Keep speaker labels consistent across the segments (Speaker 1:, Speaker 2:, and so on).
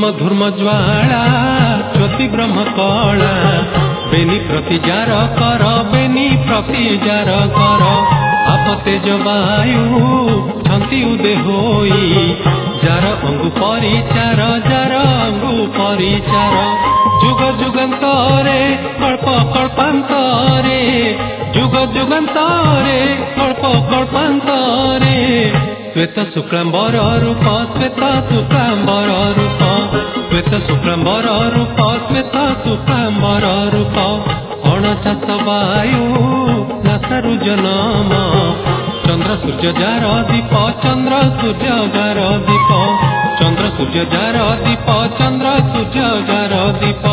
Speaker 1: धूर्म ज्वाला ज्योति ब्रह्म कला बेनी प्रति जार कर बेनी प्रति जार कर आप तेज वायु छंती उदे होई जार अंगु परिचार जार अंगु परिचार जुग जुगंतरे कल्प कल्पांतरे जुग जुगंतरे कल्प कल्पांतरे श्वेत शुक्लांबर रूप श्वेत शुक्लांबर रूप श्वेत शुक्लांबर रूप श्वेत शुक्लांबर रूप अणचाश वायु नासारु जनम चंद्र सूर्य जार दीप चंद्र सूर्य जार दीप चंद्र सूर्य जार दीप चंद्र सूर्य जार दीप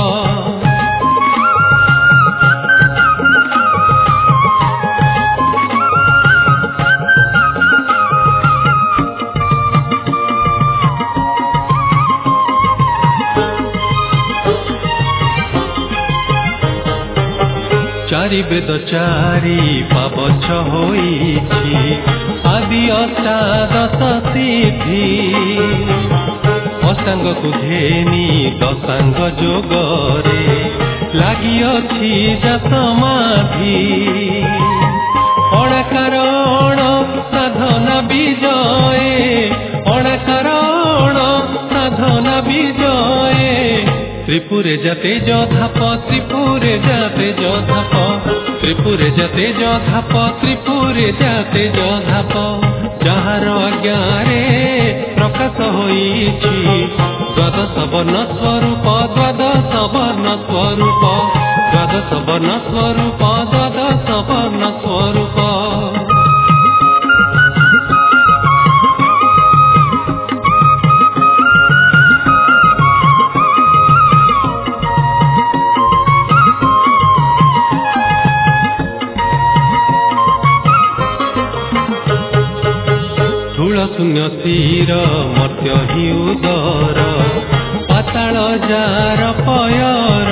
Speaker 1: चारि वेद चारि पावछ होइछि आदि अष्टादश सिद्धि अष्टांग को धेनी दशांग जोगरे लागि अछि समाधि अणकारण साधना विजये अणकारण साधना विजये त्रिपुरे जाते जधाप त्रिपुरे जाते जधाप त्रिपुरे जाते जधाप त्रिपुरे जाते जधाप जहार अज्ञारे प्रकाश होइछि द्वादश वर्ण स्वरूप द्वादश वर्ण स्वरूप द्वादश वर्ण स्वरूप द्वादश वर्ण स्वरूप शून्य स्थिर मर्त्य हि उदर पाताल जार पयर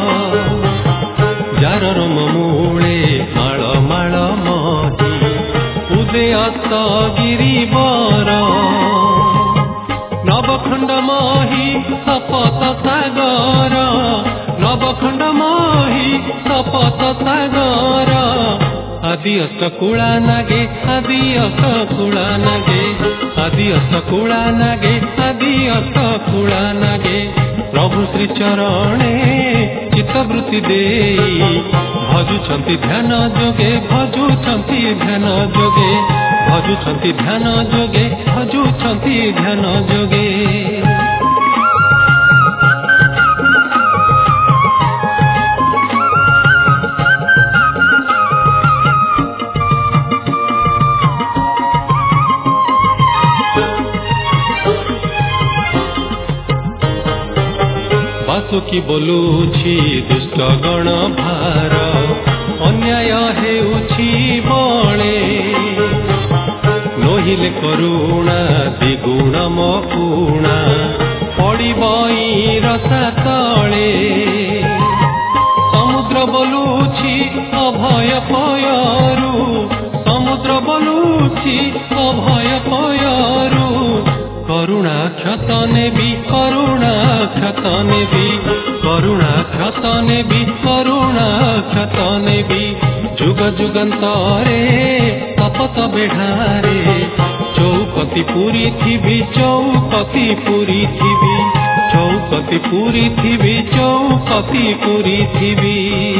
Speaker 1: जार रम मूले माळ माळ मही उदयत गिरिवर नवखंड मही सपत सागर नवखंड मही सपत सागर आदि अष्टकुला नागे आदि अष्टकुला नागे आदि अष्टकुला नागे आदि अष्टकुला नागे प्रभु श्री चरणे चित्तवृत्ति देई भजुछंती ध्यान जोगे भजुछंती ध्यान जोगे भजुछंती ध्यान जोगे भजुछंती ध्यान जोगे की बोलुछि दुष्ट गण भार अन्याय हेउछि बळे नहिले करुणा द्विगुण मकुणा पड़िबई रसा तळे समुद्र बोलुछि अभय पयरु समुद्र बोलुछि अभय पयरु करुणा क्षत नेबी करुणा क्षत नेबी करुणा क्षत नेबी करुणा क्षत नेबी जुग जुगंतरे तपत बेढ़ारे चौपति पूरी थिबी चौपति पूरी थिबी चौपति पूरी थिबी चौपति पूरी थिबी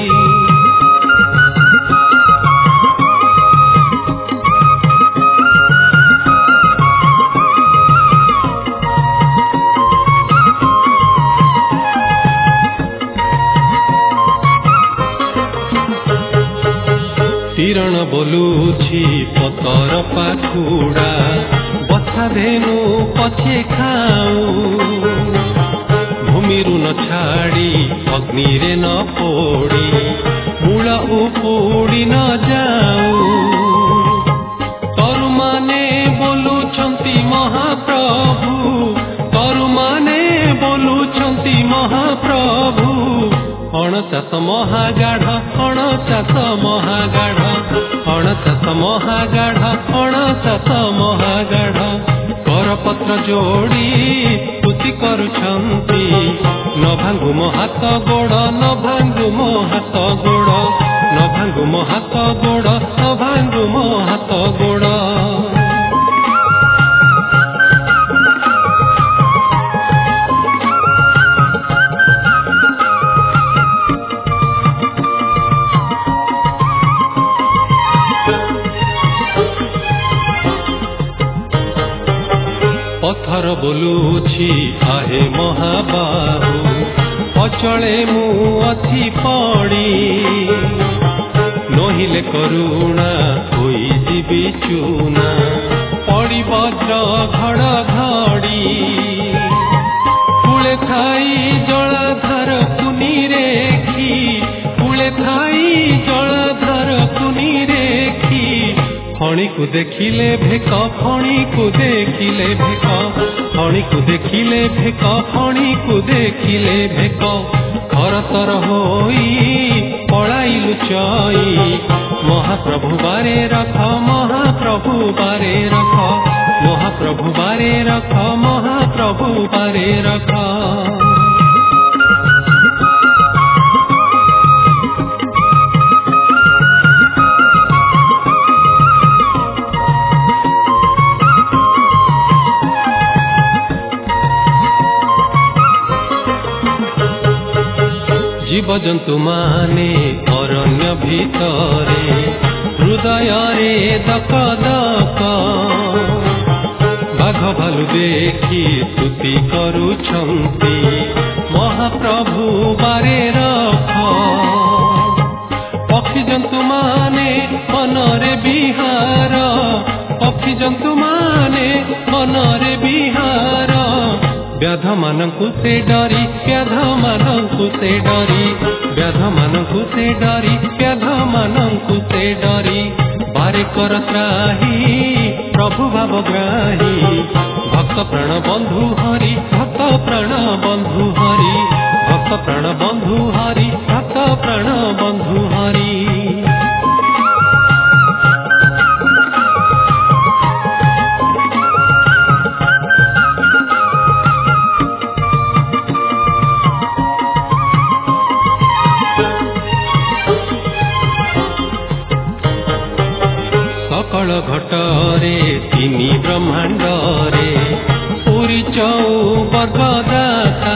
Speaker 1: किरण बोलुछि पतर पाखुड़ा बछा धेनु पछे खाऊ भूमिरु न छाड़ी अग्नि रे न पोड़ी मूल उपुड़ी न जाऊ तरुमाने बोलुछंती महाप्रभु तरुमाने बोलुछंती महाप्रभु अणचाश महागाढ़ अणचाश महागाढ़ अणचाश महागाढ़ अणचाश महागाढ़ करपत्र जोड़ी स्तुति करुछंती न भांगु मो हाथ गोड़ न भांगु मो हाथ गोड़ न भांगु मो हाथ गोड़ न भांगु मो हाथ गोड़ पत्थर बोलुछि आहे महाबाहु अचले मु अथि पड़ी नहिले करुणा होई जीवी चूना पड़ी वज्र घड़घड़ी कूले थाई जलाधार कुनी रेखी कूले थाई जलाधार कुनी रेखी फणी को देखिले भेक फणी को देखिले भेक फणी को देखिले भेक फणी को देखिले भेक खरतर होई पलाई लुचाई महाप्रभु बारे रख महाप्रभु बारे रख महाप्रभु बारे रख महाप्रभु बारे रख जीवजंतु माने अरण्य भितरे हृदय रे दक दक बाघ भालु देखी स्तुति करुछंती महाप्रभु बारे रख पक्षी जंतु माने मनरे विहार पक्षी जंतु माने मनरे विहार व्याध मानंकु से डरी व्याध मानंकु से डरी व्याध मानंकु से डरी व्याध मानंकु से डरी बारे कर त्राही प्रभु भावग्राही भक्त प्राण बंधु हरि भक्त प्राण बंधु हरि भक्त प्राण बंधु हरि भक्त प्राण बंधु हरि सकल घटरे तिनी ब्रह्मांडरे पुरी चौबर्गदाता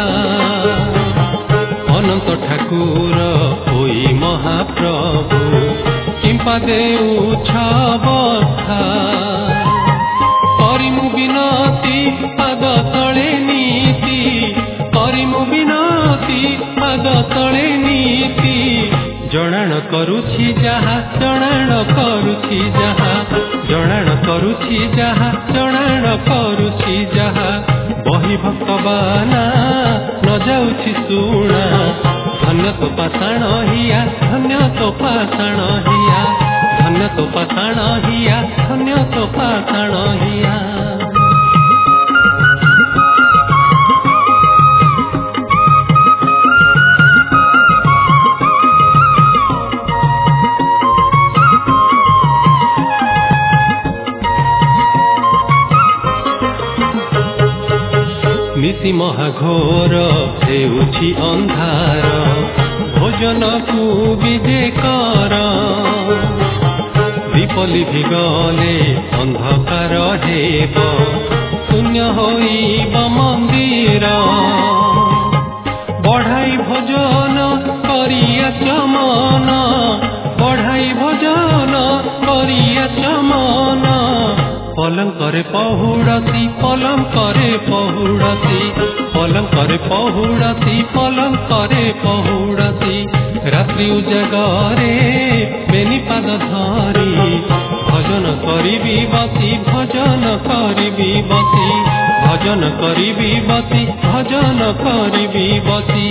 Speaker 1: अनंत ठाकुर होई महाप्रभु किंपा देउछ बथा करिमु बिनती पद तले नीति करिमु बिनती पद तले नीति जणाण करुछि जहा जणाण करुछि जहा जणाण करुछि जहा जणाण करुछि जहा बहि भक्तबाना न जाउछि सुना धन्य तो पाषाण हिया धन्य तो पाषाण हिया धन्य तो पाषाण हिया धन्य तो पाषाण हिया निशि महाघोर हेउछि अंधार भोजन को विदे कर दीपली गले अंधकार हेब शून्य होइब मंदिर बढ़ाई भोजन करिया चमन बढ़ाई भोजन करिया चमन पलंग करे पहुड़ती पलंग करे पहुड़ती पलंग करे पहुड़ती पलंग करे पहुड़ती रात्रि उजागरे बेनिपाद धरी भजन करिबी बसी भजन करिबी बसी भजन करिबी बसी भजन करिबी बसी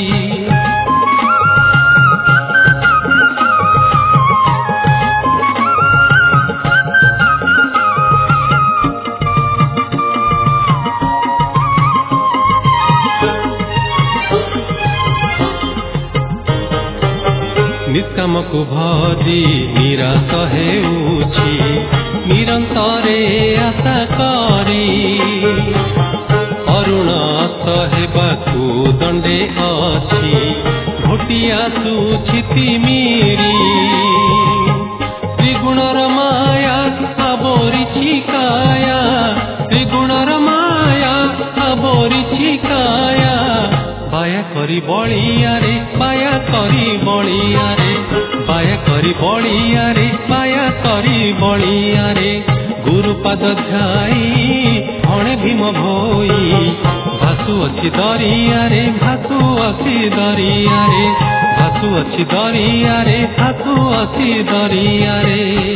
Speaker 1: निष्काम को भजी निराश हेउछि निरंतरे आशा करी अरुण हेबाकु दंडे आसुछि तिमिरी त्रिगुणर माया आबोरिछि काया त्रिगुणर माया आबोरिछि काया बाया करी बलिया रे बाया करी बलिया रे बाया करी बलिया रे बाया करी बलिया रे गुरुपाद ध्याई हणे भीम भोई भासु अछि दरिया रे भासु अछि दरिया रे भासु अछि दरिया रे भासु अछि दरिया रे।